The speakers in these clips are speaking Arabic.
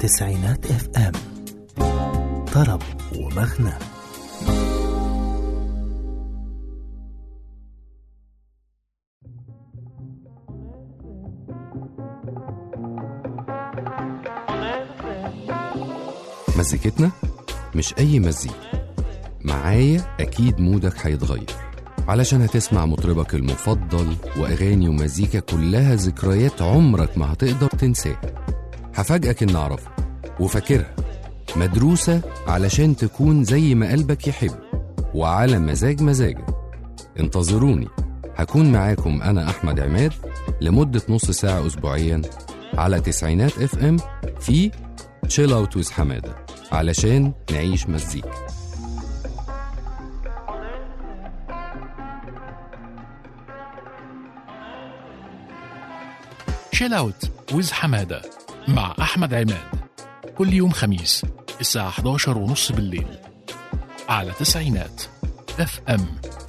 تسعينات اف ام، طرب ومغنى. مزيكتنا مش أي مزيكا، معايا أكيد مودك هيتغير علشان هتسمع مطربك المفضل وأغاني ومزيكا كلها ذكريات عمرك ما هتقدر تنساها. هفاجئك إن أعرفها وفاكرها، مدروسة علشان تكون زي ما قلبك يحب وعلى مزاجك. انتظروني، هكون معاكم أنا أحمد عماد لمدة نص ساعة أسبوعيا على تسعينات اف ام في تشيل اوت ويز حمادة، علشان نعيش مزيكا. تشيل اوت ويز حمادة مع أحمد عماد، كل يوم خميس الساعة 11:30 بالليل على تسعينات اف ام.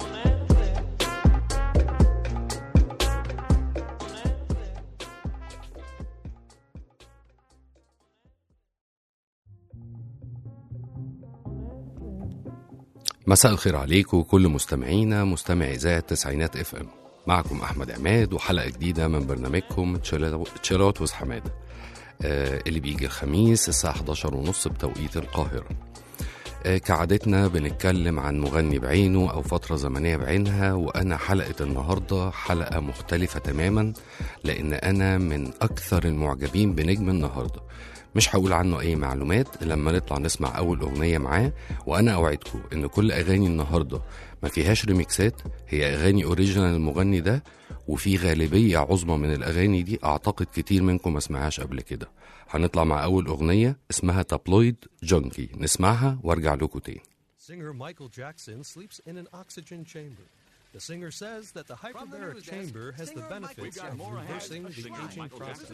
مساء الخير عليكم كل مستمعينا، مستمعي إذاعة تسعينات اف ام. معكم أحمد عماد وحلقة جديدة من برنامجكم تشيل اوت ويز حمادة، اللي بيجي الخميس الساعة 11:30 بتوقيت القاهرة. كعادتنا بنتكلم عن مغني بعينه أو فترة زمنية بعينها، وأنا حلقة النهاردة حلقة مختلفة تماما، لأن أنا من أكثر المعجبين بنجم النهاردة. مش هقول عنه أي معلومات لما نطلع نسمع أول أغنية معاه، وأنا أوعدكم إن كل أغاني النهاردة ما فيهاش ريميكسات، هي أغاني أوريجينال المغني ده، وفي غالبية عظمى من الأغاني دي أعتقد كتير منكم ما سمعهاش قبل كده. هنطلع مع أول أغنية اسمها تابلويد جونكي، نسمعها وارجع لكم تاني. Singer Michael Jackson sleeps in an oxygen chamber. The singer says that the hyperbaric chamber has the benefits of reversing the aging process.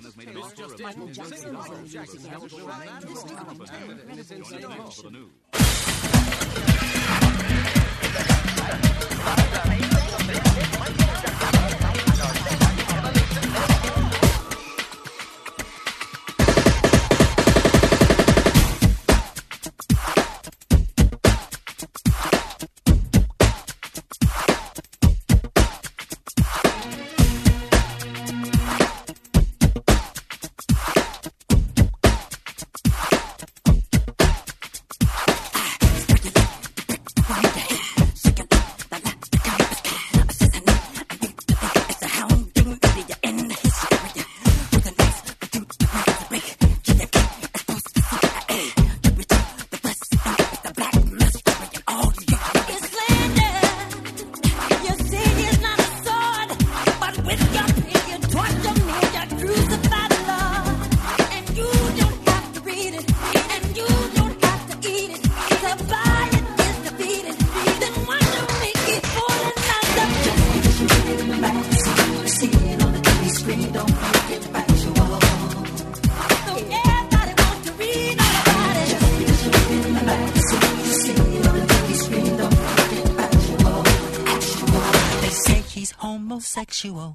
Homosexual.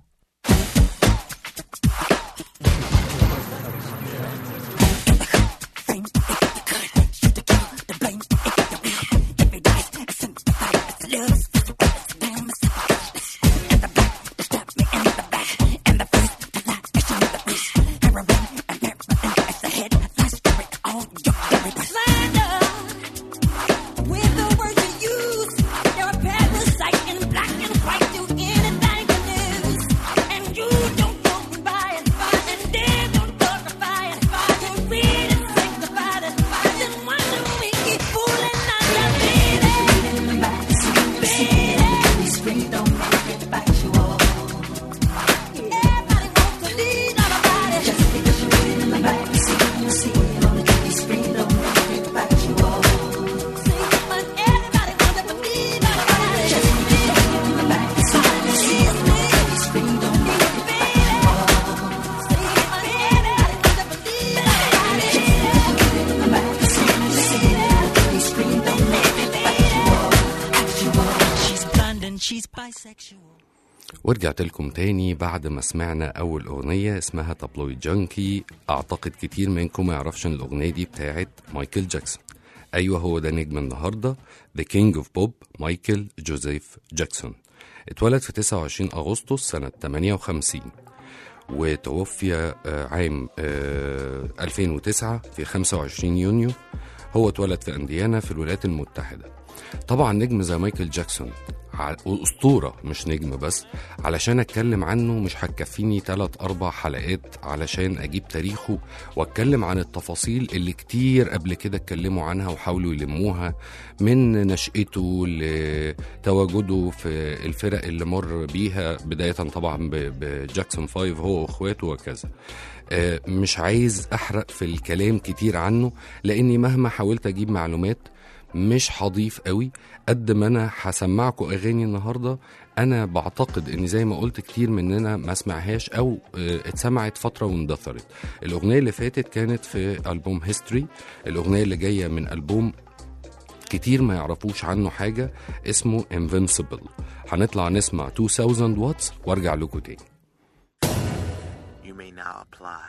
ورجعت لكم تاني بعد ما سمعنا أول أغنية اسمها تابلويد جانكي. أعتقد كتير منكم ما يعرفش إن الأغنية دي بتاعت مايكل جاكسون. أيوة، هو ده نجم النهاردة، The King of Pop، مايكل جوزيف جاكسون. اتولد في 29 أغسطس سنة 58 وتوفي عام 2009 في 25 يونيو. هو اتولد في أنديانا في الولايات المتحدة. طبعا نجم زي مايكل جاكسون أسطورة، مش نجم بس. علشان أتكلم عنه مش هتكفيني 3-4 حلقات علشان أجيب تاريخه وأتكلم عن التفاصيل اللي كتير قبل كده اتكلموا عنها وحاولوا يلموها، من نشأته لتواجده في الفرق اللي مر بيها، بداية طبعا بجاكسون 5 هو وأخواته وكذا. مش عايز أحرق في الكلام كتير عنه، لأني مهما حاولت أجيب معلومات مش هضيف قوي قد ما انا هسمعكم اغاني النهارده. انا بعتقد ان زي ما قلت كتير مننا ما سمعهاش او اتسمعت فتره واندثرت. الاغنيه اللي فاتت كانت في البوم هيستوري، الاغنيه اللي جايه من البوم كتير ما يعرفوش عنه حاجه اسمه Invincible. هنطلع نسمع 2000 واتس وارجع لكم تاني. You may now apply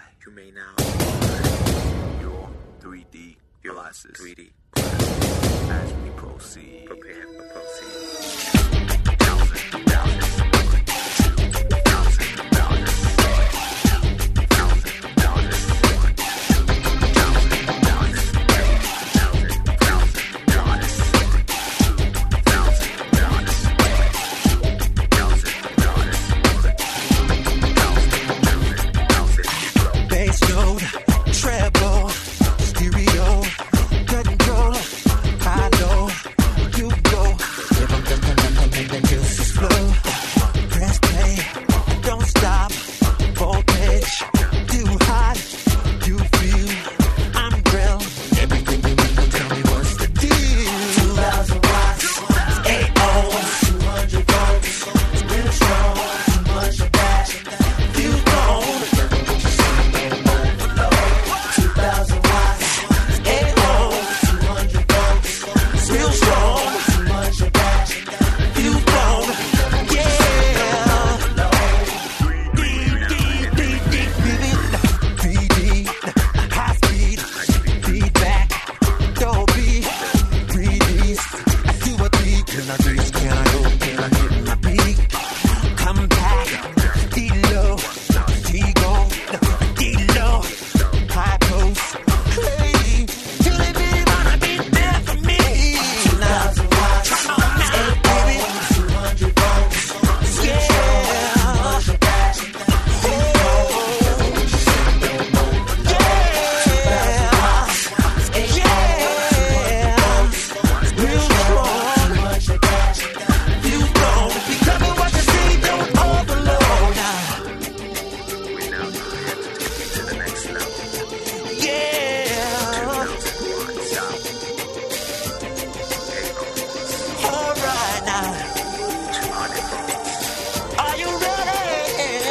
your 3D glasses. As we proceed, prepare for proceed. Bass note, treble, stereo, control, high low, you go. The juices flow. Press play, don't stop. Voltage, too hot, you feel. I'm real. Everything you need, tell me what's the deal. 2000 watts, 8 ohms, 200 volts, real strong, too much of that. You don't. 2000 watts, 8 ohms, 200 volts, real strong, too much of that. You don't, yeah. 3D, high speed, feedback, Dolby, 3Ds. I do a beat, can I do? Can I go? Can I hit my peak? Come back, D-low, D-go, D-low, high post. Hey, till they be wanna be there for me. 2000 watts, come on now, baby. 200 volts, yeah. Are you ready?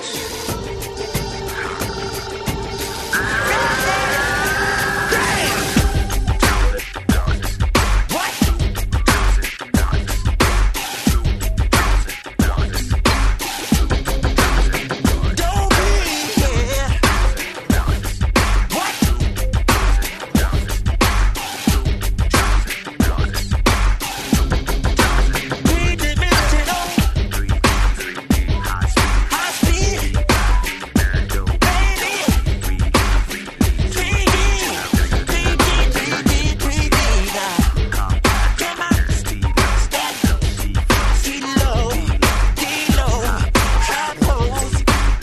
What? Don't be here. What? 3D-dimensional, high speed, baby. 3D now. Come on, step, D-low, D-low, high pose.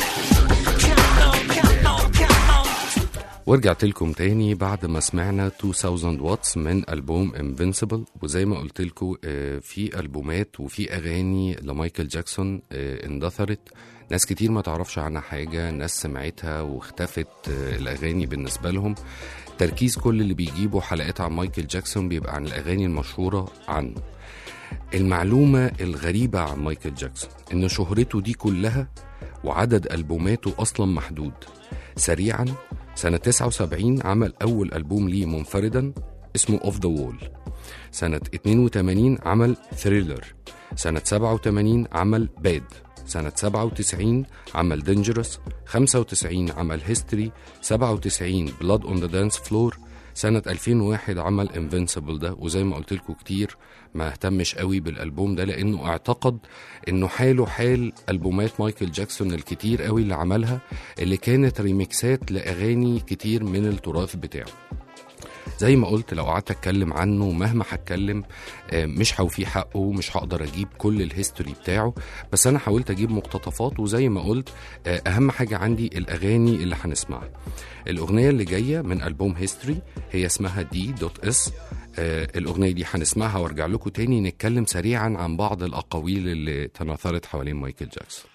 Come on. ورجعت لكم تاني بعد ما سمعنا 2000 واتس من ألبوم Invincible. وزي ما قلت لكم في ألبومات وفي أغاني لمايكل جاكسون اندثرت، ناس كتير ما تعرفش عنها حاجة، ناس سمعتها واختفت الأغاني بالنسبة لهم. تركيز كل اللي بيجيبوا حلقات عن مايكل جاكسون بيبقى عن الأغاني المشهورة عنه. المعلومة الغريبة عن مايكل جاكسون إن شهرته دي كلها وعدد ألبوماته أصلا محدود. سريعا، سنة 79 عمل أول ألبوم ليه منفردا اسمه Off the Wall. سنة 82 عمل Thriller. سنة 87 عمل Bad. سنة 97 عمل دينجرس، 95 عمل هيستوري، 97 بلاد اون ذا دانس فلور، سنة 2001 عمل انفنسبل ده. وزي ما قلت لكم كتير ما اهتمش قوي بالألبوم ده لأنه اعتقد إنه حاله حال ألبومات مايكل جاكسون الكتير قوي اللي عملها، اللي كانت ريميكسات لأغاني كتير من التراث بتاعه. زي ما قلت لو قعدت اتكلم عنه مهما هتكلم مش هوفيه حقه، مش هقدر اجيب كل الهيستوري بتاعه، بس انا حاولت اجيب مقتطفات. وزي ما قلت اهم حاجة عندي الاغاني اللي هنسمعها. الاغنية اللي جاية من ألبوم هيستوري هي اسمها D.S. الاغنية دي هنسمعها وارجع لكم تاني نتكلم سريعا عن بعض الاقاويل اللي تناثرت حوالين مايكل جاكسون.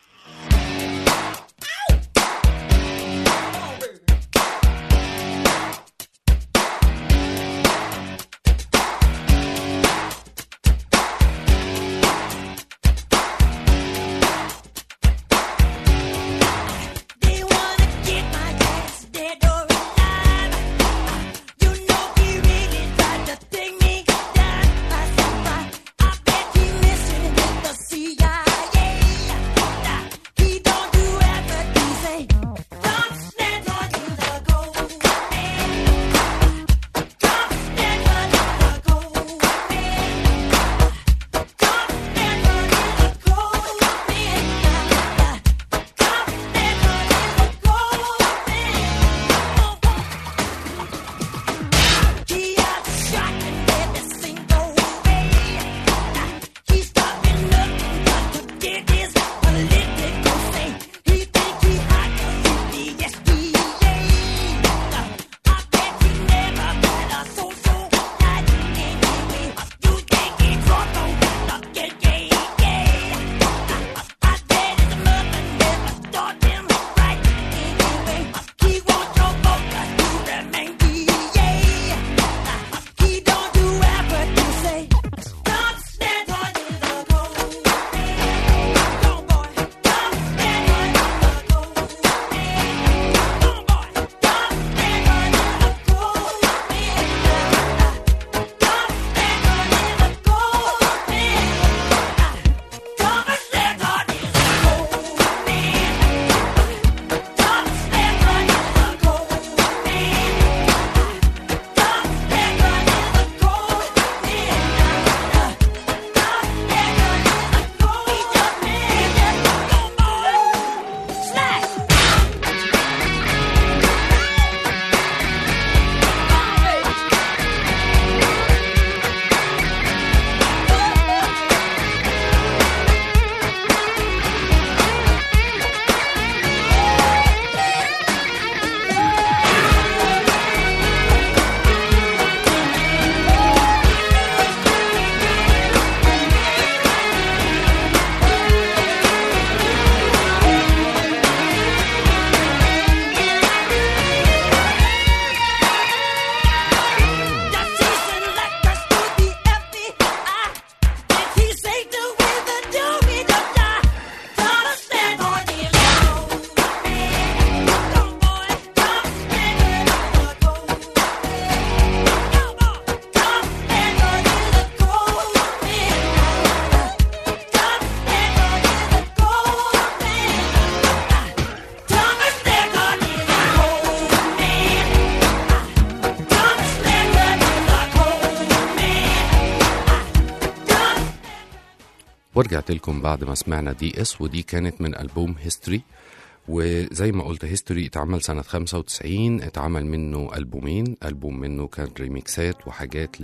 ورجعت لكم بعد ما سمعنا D.S. ودي كانت من ألبوم هيستوري. وزي ما قلت هيستوري اتعمل سنة 95، اتعمل منه ألبومين، ألبوم منه كان ريميكسات وحاجات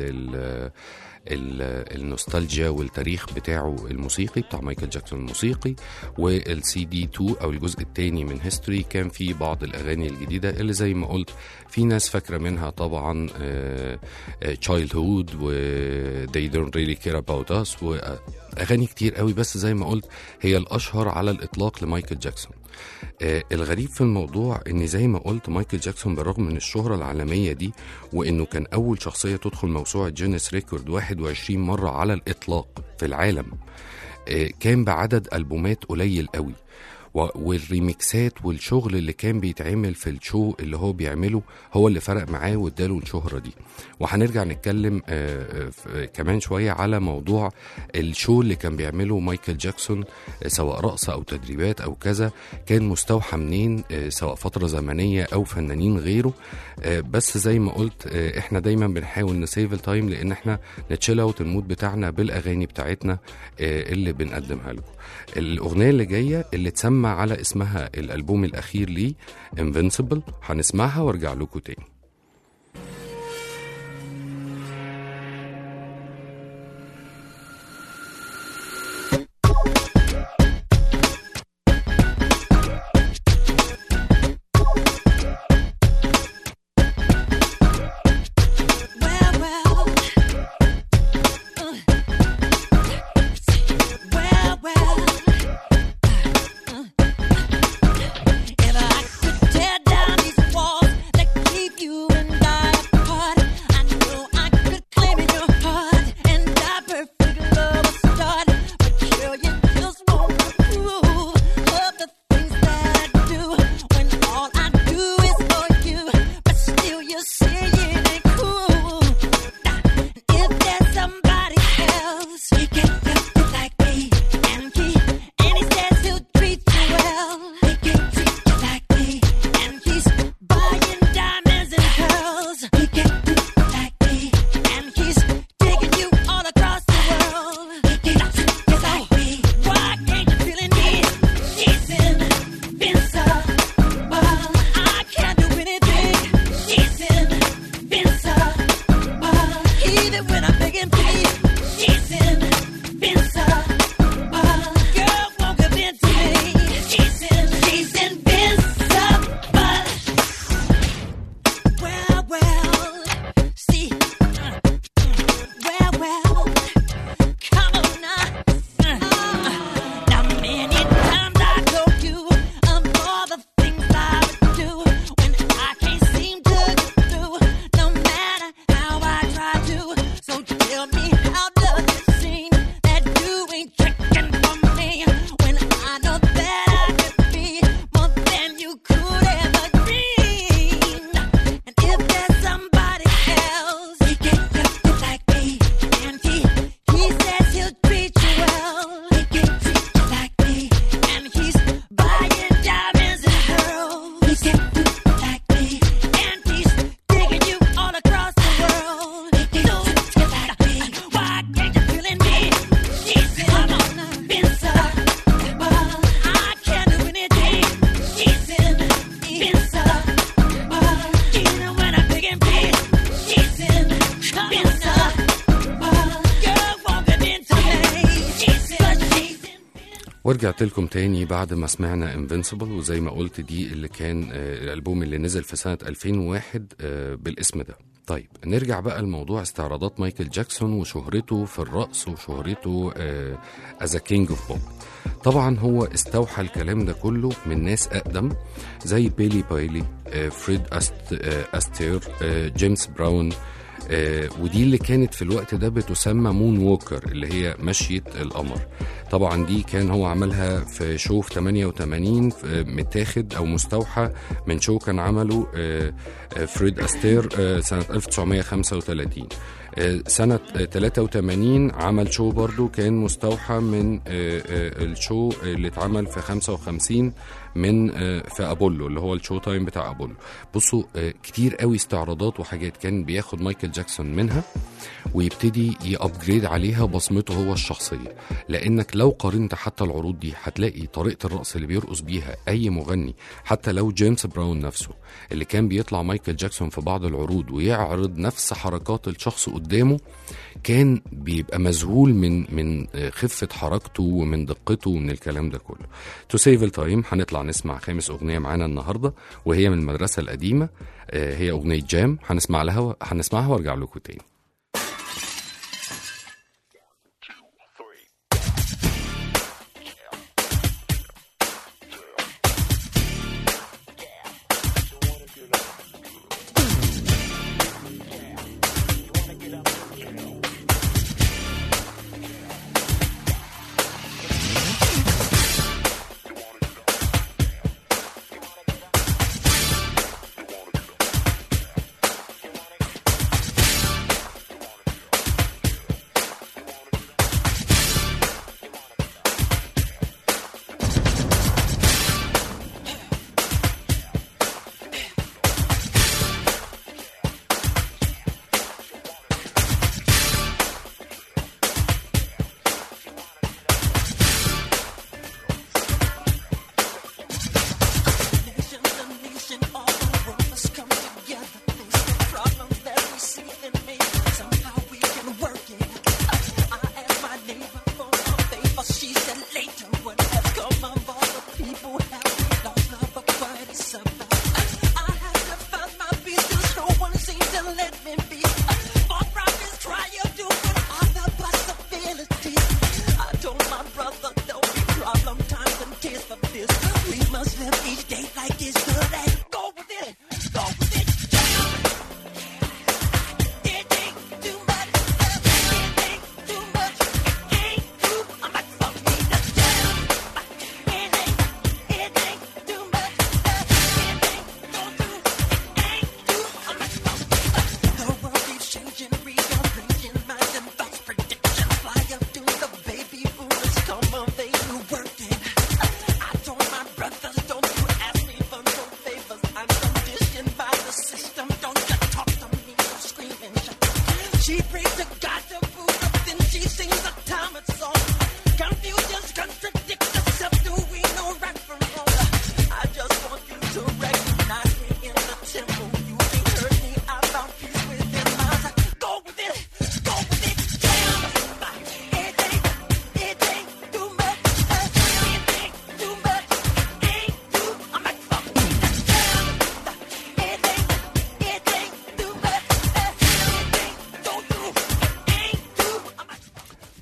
النوستالجيا والتاريخ بتاعه الموسيقي بتاع مايكل جاكسون الموسيقي، والسي دي 2 او الجزء الثاني من هيستوري كان فيه بعض الاغاني الجديده اللي زي ما قلت في ناس فاكره منها طبعا Childhood و They Don't Really Care About Us واغاني كتير قوي، بس زي ما قلت هي الاشهر على الاطلاق لمايكل جاكسون. الغريب في الموضوع ان زي ما قلت مايكل جاكسون بالرغم من الشهرة العالمية دي وانه كان اول شخصية تدخل موسوعة جينيس ريكورد 21 مرة على الاطلاق في العالم، كان بعدد ألبومات قليل قوي، والريميكسات والشغل اللي كان بيتعمل في الشو اللي هو بيعمله هو اللي فرق معاه واداله الشهرة دي. وهنرجع نتكلم كمان شوية على موضوع الشو اللي كان بيعمله مايكل جاكسون، سواء رقص أو تدريبات أو كذا، كان مستوحى منين، سواء فترة زمنية أو فنانين غيره. بس زي ما قلت احنا دايما بنحاول نسيف التايم، لأن احنا نتشيل اوت المود بتاعنا بالأغاني بتاعتنا اللي بنقدمها لكم. الأغنية اللي جاية اللي تسمى على اسمها الألبوم الأخير ليه Invincible، هنسمعها وارجع لكم تاني. ورجعت لكم تاني بعد ما سمعنا Invincible، وزي ما قلت دي اللي كان الألبوم اللي نزل في سنة 2001 بالاسم ده. طيب نرجع بقى لموضوع استعراضات مايكل جاكسون وشهرته في الرقص وشهرته as a king of pop. طبعا هو استوحى الكلام ده كله من ناس أقدم زي بيلي بايلي، فريد أستير، جيمس براون، ودي اللي كانت في الوقت ده بتسمى مون ووكر، اللي هي مشية القمر. طبعا دي كان هو عملها في شو في 88 متاخد او مستوحى من شو كان عمله فريد أستير سنة 1935. سنة 83 عمل شو برضو كان مستوحى من الشو اللي اتعمل في 55 من في أبولو، اللي هو الشو تايم بتاع أبولو. بصوا كتير قوي استعراضات وحاجات كان بياخد مايكل جاكسون منها ويبتدي يأبجريد عليها بصمته هو الشخصية. لأنك لو قارنت حتى العروض دي هتلاقي طريقة الرقص اللي بيرقص بيها أي مغني، حتى لو جيمس براون نفسه اللي كان بيطلع مايكل جاكسون في بعض العروض ويعرض نفس حركات الشخص قدامه، كان بيبقى مذهول من خفة حركته ومن دقته ومن الكلام ده كله. تو سيف التايم هنطلع نسمع خامس أغنية معانا النهاردة، وهي من المدرسة القديمة، هي أغنية جام. هنسمعها وارجع لكم تاني.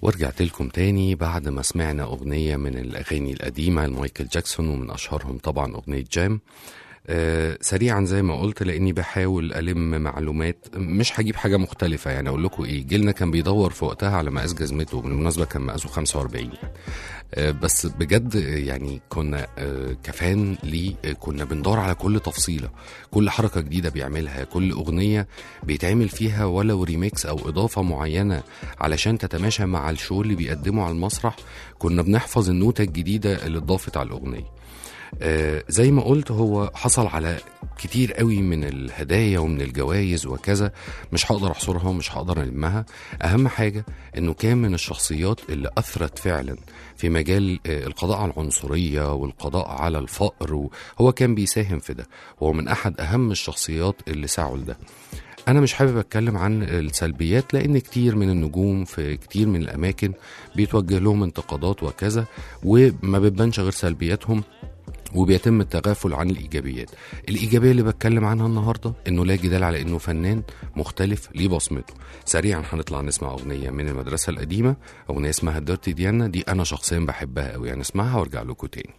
ورجعت لكم تاني بعد ما سمعنا أغنية من الأغاني القديمة لمايكل جاكسون، ومن أشهرهم طبعا أغنية جام. سريعا زي ما قلت، لأني بحاول ألم معلومات، مش هجيب حاجة مختلفة. يعني أقول لكم إيه، جيلنا كان بيدور في وقتها على مقاس جزمته، بالمناسبة كان مقاسه 45 بس بجد يعني كنا كفان ليه، كنا بندور على كل تفصيلة، كل حركة جديدة بيعملها، كل أغنية بيتعمل فيها ولو ريميكس أو إضافة معينة علشان تتماشى مع الشو اللي بيقدمه على المسرح. كنا بنحفظ النوتة الجديدة اللي اتضافت على الأغنية. زي ما قلت، هو حصل على كتير قوي من الهدايا ومن الجوائز وكذا، مش هقدر احصرها ومش هقدر المها. اهم حاجة انه كان من الشخصيات اللي اثرت فعلا في مجال القضاء على العنصرية والقضاء على الفقر، وهو كان بيساهم في ده. هو من احد اهم الشخصيات اللي سعوا لده. أنا مش حابب أتكلم عن السلبيات، لأن كتير من النجوم في كتير من الأماكن بيتوجه لهم انتقادات وكذا، وما بتبانش غير سلبياتهم، وبيتم التغافل عن الإيجابيات. الإيجابية اللي بتكلم عنها النهاردة إنه لا جدال على إنه فنان مختلف ليه بصمته. سريعا هنطلع نسمع أغنية من المدرسة القديمة، أغنية اسمها ديرتي ديانا. دي أنا شخصيا بحبها قوي، يعني اسمعها وارجع لكم تاني.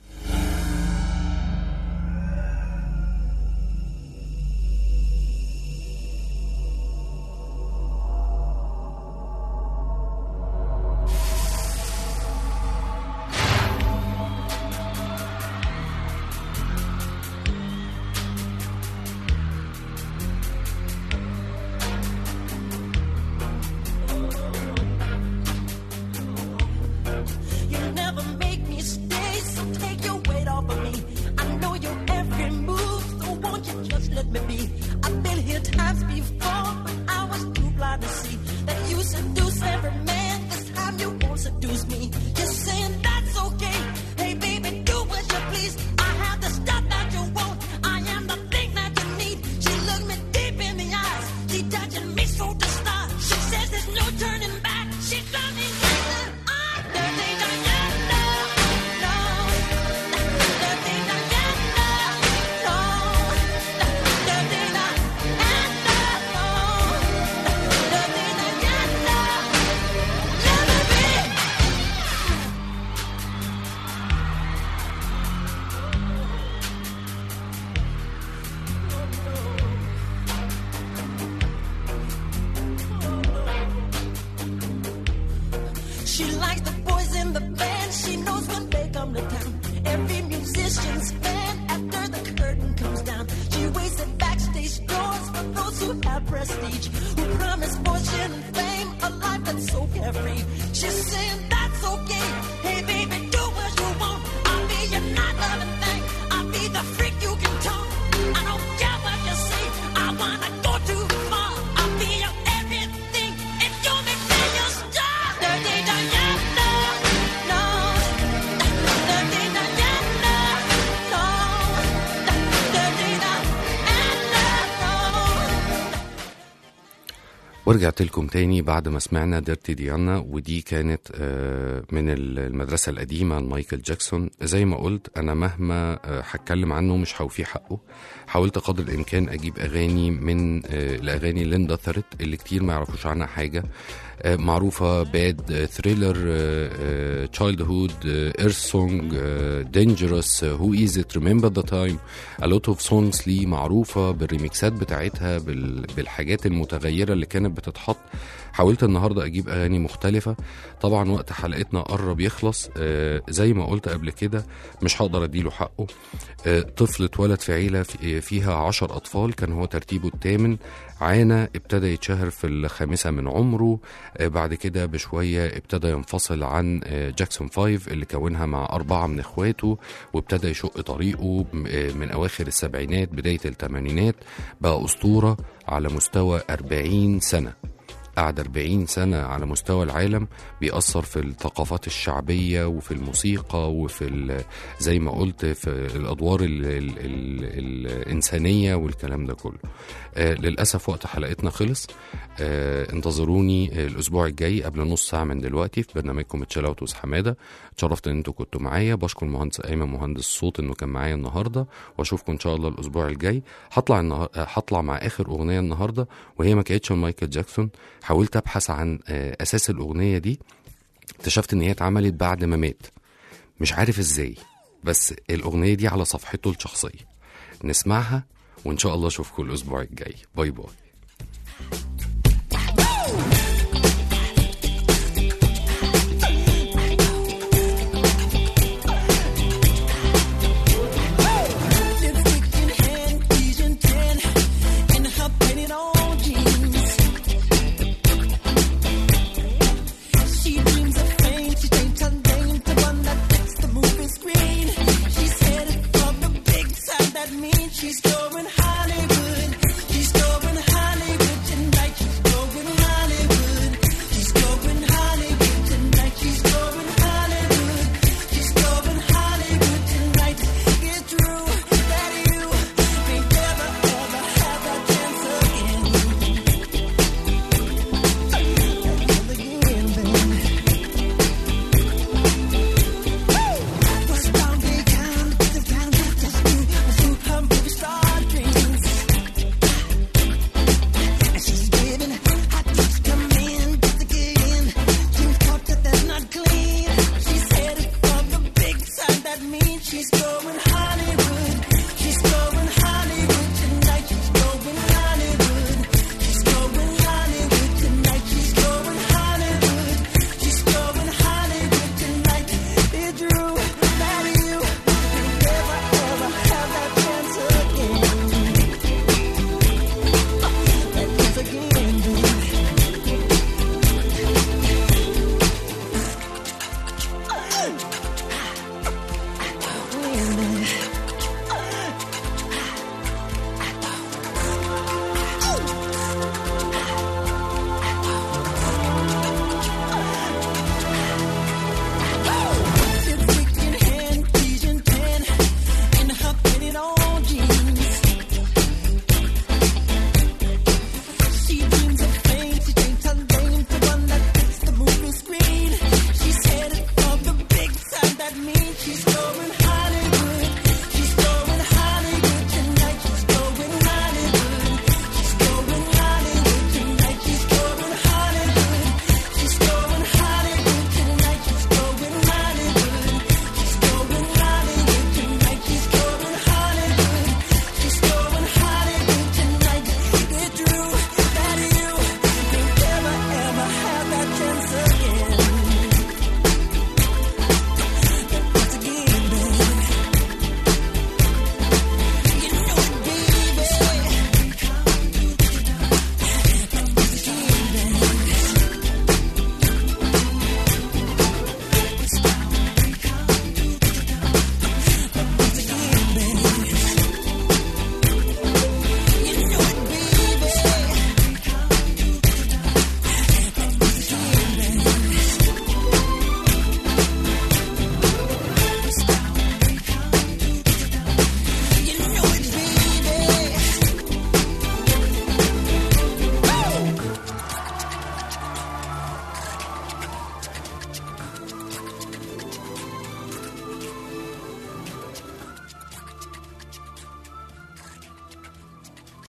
She likes the boys in the band. She knows when they come to town. Every musician's fan after the curtain comes down. She waits at backstage doors for those who have prestige, who promise fortune and fame, a life that's so carefree. She's saying that's okay. Hey baby, do what you want. I'll be your night loving thing. I'll be the freak you can talk. I don't care what you say. I wanna go too far. I'll be your everything. If you make me your star. Dirty Diana, no. Dirty Diana, no. Dirty Diana, no. ورجعت لكم تاني بعد ما سمعنا ديرتي ديانا، ودي كانت من المدرسة القديمة لمايكل جاكسون. زي ما قلت، أنا مهما هتكلم عنه مش هوفيه حقه. حاولت قدر الإمكان أجيب أغاني من الأغاني اللي اندثرت، اللي كتير ما يعرفوش عنها حاجة. معروفة: باد، ثريلر، تشايلد هود، ايرث سونج، دينجرس، هو از ات، ريمبر ذا تايم. a lot of songs ليه معروفة بالريميكسات بتاعتها، بالحاجات المتغيرة اللي كانت بتتحط. حاولت النهاردة أجيب أغاني مختلفة. طبعا وقت حلقتنا قرب يخلص. زي ما قلت قبل كده، مش هقدر أديله حقه. طفل اتولد في عيلة فيها 10 أطفال، كان هو ترتيبه الثامن. عانى، ابتدى يتشهر في 5 من عمره. بعد كده بشوية ابتدى ينفصل عن جاكسون 5 اللي كونها مع 4 من اخواته، وابتدى يشق طريقه من أواخر السبعينات بداية الثمانينات. بقى أسطورة على مستوى 40 سنة. قعد 40 سنة على مستوى العالم بيأثر في الثقافات الشعبية وفي الموسيقى وفي زي ما قلت في الأدوار الإنسانية والكلام ده كله. للأسف وقت حلقتنا خلص. انتظروني الأسبوع الجاي قبل نص ساعة من دلوقتي في برنامجكم تشيلوت ويز حمادة. اتشرفت ان انتوا كنتوا معايا. بشكر المهندس أيمن مهندس الصوت انه كان معايا النهاردة، واشوفكم ان شاء الله الأسبوع الجاي. هطلع مع آخر أغنية النهاردة، وهي ما كانتش مايكل جاكسون. حاولت أبحث عن أساس الأغنية دي، اكتشفت ان هي اتعملت بعد ما مات، مش عارف ازاي، بس الاغنيه دي على صفحته الشخصيه. نسمعها وان شاء الله اشوفكم الاسبوع الجاي. باي باي.